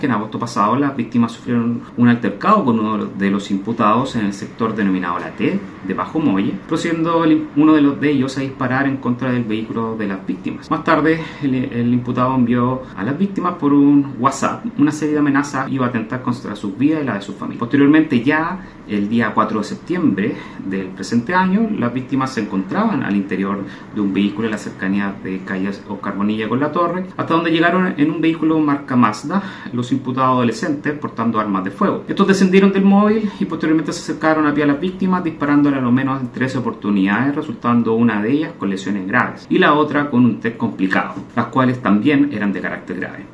En agosto pasado, las víctimas sufrieron un altercado con uno de los imputados en el sector denominado La T de Bajo Molle, procediendo uno de ellos a disparar en contra del vehículo de las víctimas. Más tarde, el imputado envió a las víctimas por un WhatsApp una serie de amenazas y iba a atentar contra sus vidas y la de sus familias. Posteriormente, ya el día 4 de septiembre del presente año, las víctimas se encontraban al interior de un vehículo en la cercanía de calles Oscar Bonilla con La Torre, hasta donde llegaron en un vehículo marca Mazda los imputados adolescentes portando armas de fuego. Estos descendieron del móvil y posteriormente se acercaron a pie a las víctimas, disparándole a lo menos en 13 oportunidades, resultando una de ellas con lesiones graves y la otra con un test complicado, las cuales también eran de carácter grave.